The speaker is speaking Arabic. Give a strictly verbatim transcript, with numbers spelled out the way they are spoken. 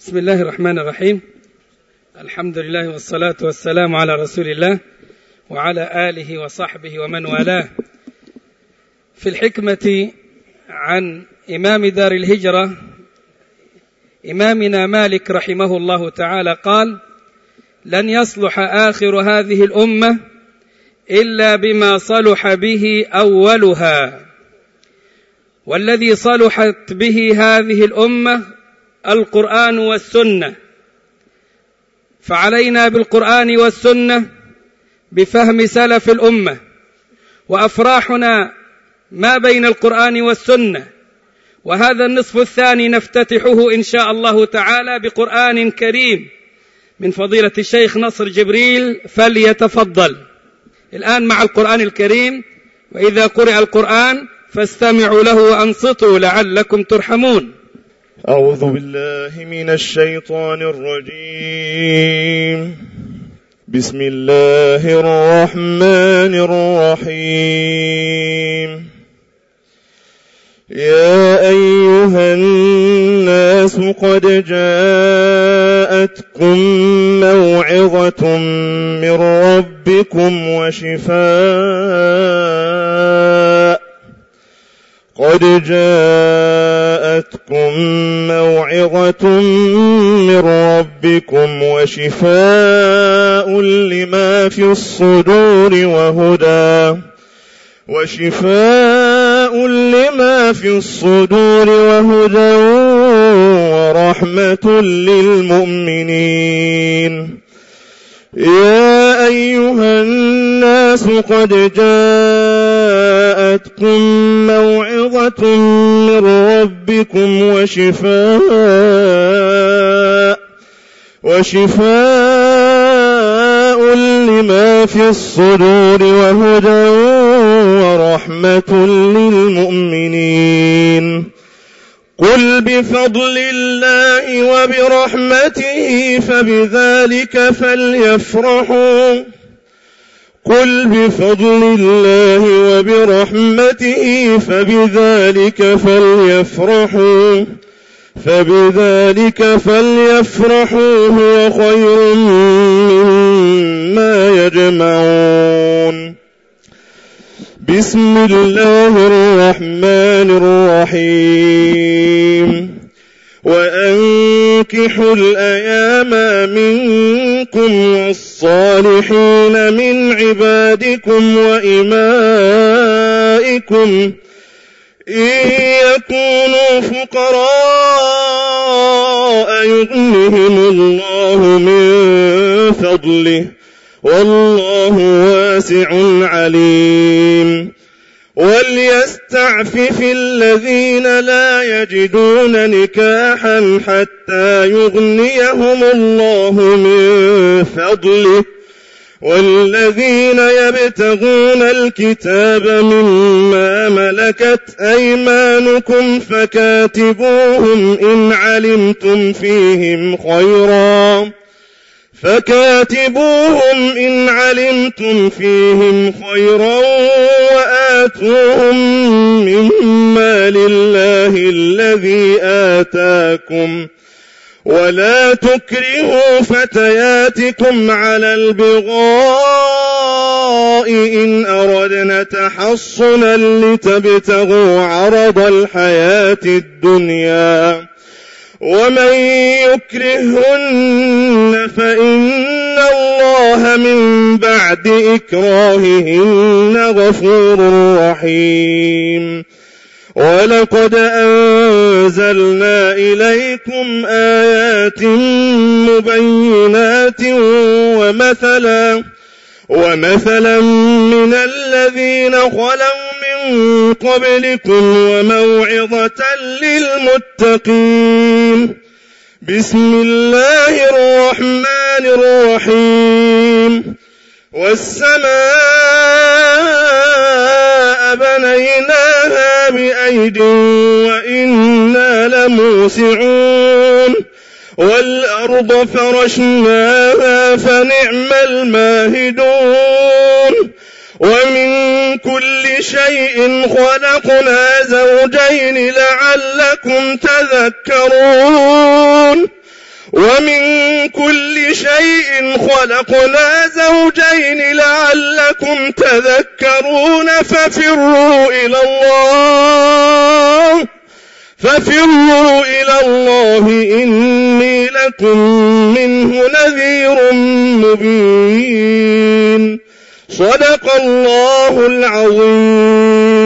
بسم الله الرحمن الرحيم. الحمد لله والصلاة والسلام على رسول الله وعلى آله وصحبه ومن والاه. في الحكمة عن إمام دار الهجرة إمامنا مالك رحمه الله تعالى قال: لن يصلح آخر هذه الأمة إلا بما صلح به أولها، والذي صلحت به هذه الأمة القرآن والسنة، فعلينا بالقرآن والسنة بفهم سلف الأمة، وأفراحنا ما بين القرآن والسنة. وهذا النصف الثاني نفتتحه إن شاء الله تعالى بقرآن كريم من فضيلة الشيخ نصر جبريل، فليتفضل. الآن مع القرآن الكريم، وإذا قرأ القرآن فاستمعوا له وأنصتوا لعلكم ترحمون. أعوذ بالله من الشيطان الرجيم. بسم الله الرحمن الرحيم. يا أيها الناس قد جاءتكم موعظة من ربكم وشفاء قد جاءتكم موعظة من ربكم وشفاء لما في الصدور وهدى وشفاء لما في الصدور وهدى ورحمة للمؤمنين. يا أيها الناس قد جاءتكم موعظة من ربكم وشفاء وشفاء لما في الصدور وهدى ورحمة للمؤمنين. قل بفضل الله وبرحمته فبذلك فليفرحوا قل بفضل الله وبرحمته فبذلك فليفرحوا فبذلك فليفرحوا هو خير مما يجمعون. بسم الله الرحمن الرحيم. وأنكحوا الأيام منكم والصالحين من عبادكم وإمائكم إن يكونوا فقراء يغنهم الله من فضله والله واسع عليم. وليستعفف الذين لا يجدون نكاحا حتى يغنيهم الله من فضله والذين يبتغون الكتاب مما ملكت أيمانكم فكاتبوهم إن علمتم فيهم خيرا فكاتبوهم إن علمتم فيهم خيرا وآتوهم مما لله الذي آتاكم ولا تكرهوا فتياتكم على البغاء إن أردنا تحصنا لتبتغوا عرض الحياة الدنيا ومن يكرهن فإن الله من بعد إكراههن غفور رحيم. ولقد أنزلنا إليكم آيات مبينات ومثلا ومثلا من الذين خلوا من قبلكم وموعظة للمتقين. بسم الله الرحمن الرحيم. والسماء بنيناها بأيد وإنا لموسعون والأرض فرشناها فنعم الماهدون. ومن كل شيء خلقنا زوجين لعلكم تذكرون. ومن كل شيء خلقنا زوجين لعلكم تذكرون ففروا إلى الله ففروا إلى الله إني لكم منه نذير مبين. صدق الله العظيم.